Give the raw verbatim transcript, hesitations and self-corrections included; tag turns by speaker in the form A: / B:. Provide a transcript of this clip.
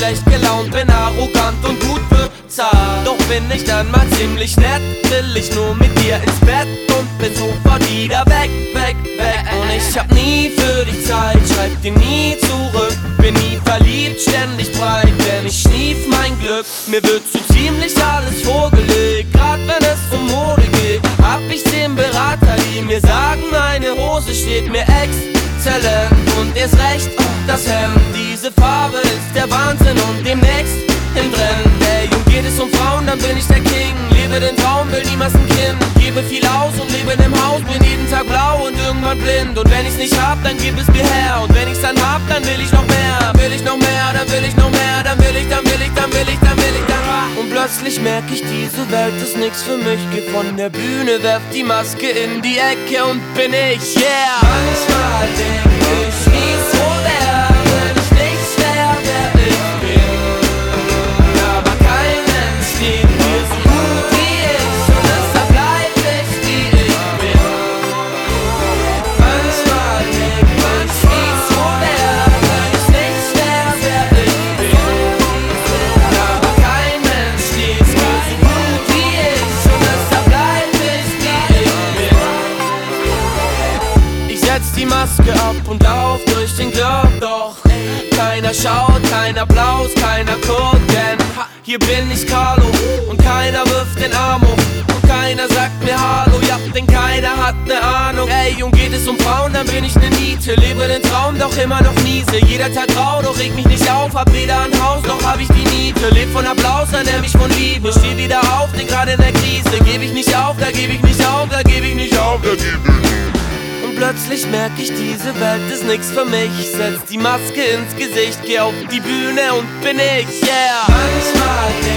A: schlecht gelaunt, bin arrogant und gut bezahlt. Doch bin ich dann mal ziemlich nett, will ich nur mit dir ins Bett und bin sofort wieder weg, weg, weg. Und ich hab nie für dich Zeit, schreib dir nie zurück, bin nie verliebt, ständig breit, denn ich schnief mein Glück. Mir wird so ziemlich alles vorgelegt, grad wenn es um Mode geht. Hab ich zehn Berater, die mir sagen, meine Hose steht mir exzellent. Und erst recht auf das Hemd, diese Farbe ist der Wahnsinn und demnächst im Trend. Ey, und geht es um Frauen, dann bin ich der King. Lebe den Traum, will niemals ein Kind. Gebe viel aus und lebe in dem Haus, bin jeden Tag blau und irgendwann blind. Und wenn ich's nicht hab, dann gib es mir her. Und wenn ich's dann hab, dann will ich noch mehr. Will ich noch mehr, dann will ich noch mehr. Dann will ich, dann will ich, dann will ich, dann will ich, dann Und plötzlich merk ich, diese Welt ist nix für mich. Geh von der Bühne, werf die Maske in die Ecke und bin ich, yeah. Manchmal denk ich, wie so wär, wenn ich nicht wär, wer ich bin. Aber kein Mensch steht mir so gut wie ich, und deshalb bleib ich, wie ich bin. Manchmal denk ich, wie so wär, wenn ich nicht wär, wer ich bin. Aber kein Mensch steht mir so gut wie ich, und deshalb bleib ich, wie ich bin. Ich setz die Maske ab und lauf durch den Club, doch keiner schaut, kein Applaus, keiner guckt, denn hier bin ich Carlo und keiner wirft den Arm hoch und keiner sagt mir Hallo, ja, denn keiner hat ne Ahnung. Ey, und geht es um Frauen, dann bin ich ne Niete, lebe den Traum, doch immer noch miese. Jeder Tag grau, doch reg mich nicht auf, hab weder ein Haus, noch hab ich die Miete. Leb von Applaus, ernähr mich von Liebe, steh wieder auf, denn gerade in der Krise geb ich nicht auf, da geb ich nicht auf, da geb ich nicht auf, da geb ich nicht auf. Und plötzlich merk ich, diese Welt ist nix für mich. Setz die Maske ins Gesicht, geh auf die Bühne und bin ich, yeah. Manchmal